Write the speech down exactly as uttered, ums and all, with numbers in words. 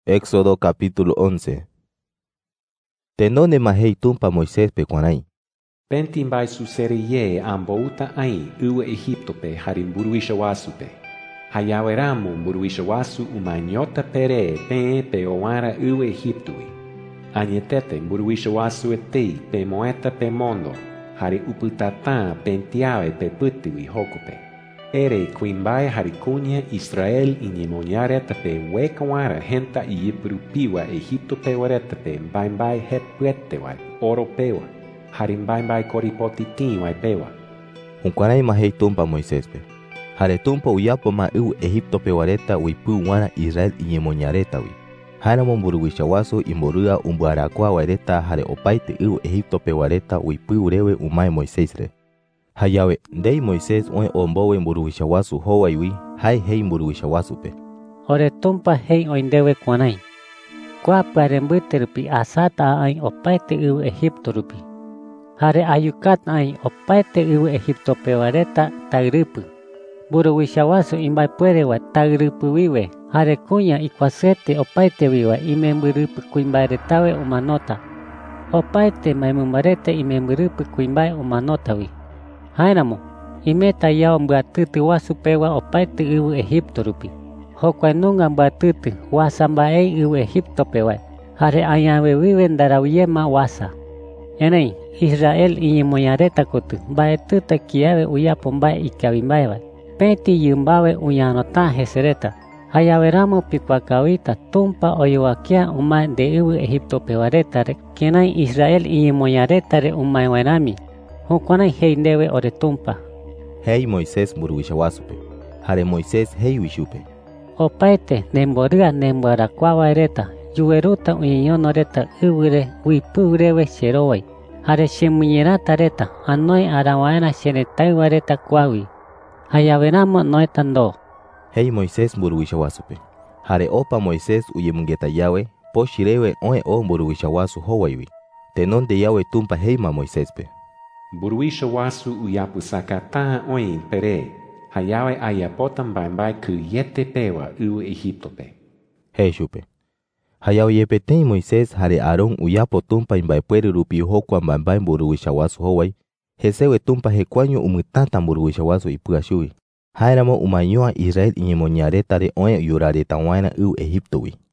Éxodo capítulo once. Tenone mahei tumpa Moisés pe kuanai. Pentin bai suseriye ambouta ai uwe Egipto pe harin buruishawasu pe. Hayaweramu buruishawasu umanyota pere pe pe oara uwe Egiptui. Anyetete buruishawasu etei pe moeta pe mondo. Hari uputata pentiawe pe putui hokope. Ere quimbai harikunya Israel inyemonyareta pe wekawara henta iyiprupiwa Egipto pe wareta pe mbaimbai hepwetewai oro pewa. Harimbaimbai koripotitiwai pewa. Unkuanai mahei tumpa Moisés pe. Hare tumpa uyapo ma u Egipto pe wareta uipu wana Israel inyemonyareta wi. Hanamo mburuwishawasu imborua umbuarakwa wareta hare opaite u Egipto pe wareta uipu urewe umai Moisés re. Hayawe ndei Moisés oe ombowe mburuwishawasu howaiwi hai hei mburuwishawasu pe. Ore tumpa hei oindewe kuanai. Kwa parembute rupi asata ai opaite u Egipto rupi. Hare ayukat ai opaite u Egipto pe wareta tagripu. Buruwishawasu imbai puere wa tagripu wiwe. Hare kunya ikwasete opaite wiwa imemburupu kuimbai retawe umanota. Opaite maimumbarete imemburupu kuimbai umanota wi. Hainamo, imeta yao mbatutu wasu pewa opaite u Egipto rupi. Hokwa nunga mbatutu wasambae u Egipto pewa. Hare ayawe wiwe ndarawiyema wasa. Enei, Israel inyemonyareta kutu, bae tuta kiawe uyapo mbae ikawimbaewa. Peti yumbawe uyanota hesereta. Hayaweramo pikwakawita tumpa oyowakia umay de u Egipto pewareta re. Kenai Israel inyemonyareta re umay wenami. Hukuanai hei ndewe ore tumpa. Hei Moisés mburuwishawasu pe. Hare Moisés hei wishupe. Opaite nemboria nemborakwa wareta. Yueruta uyeyonoreta uwire wipurewe sherowai. Hare shemunyerata reta anoi arawaena sheretai wareta kwawi. Hayaveramo noetando. Hei Moisés mburuwishawasu pe. Hare opa Moisés uyemungeta yawe poshirewe oe o mburuwishawasu howaiwi. Tenon de yawe tumpa heima Moisés pe. Buruishawasu uyapu sakata oin pere. Hayawe ayapotan baimbai kuyete pewa u Egipto pe. Hei shupe. Hayawe yepetei Moisés hare Aarón uyapo tumpa imbaipuere rupi hokwa mbambai mburuwishawasu howai. Hesewe tumpa hekuanyo umutata mburuwishawasu ipuashui. Hairamo umayoa Israel inyemonyareta re oe yurareta waina u Egipto wi.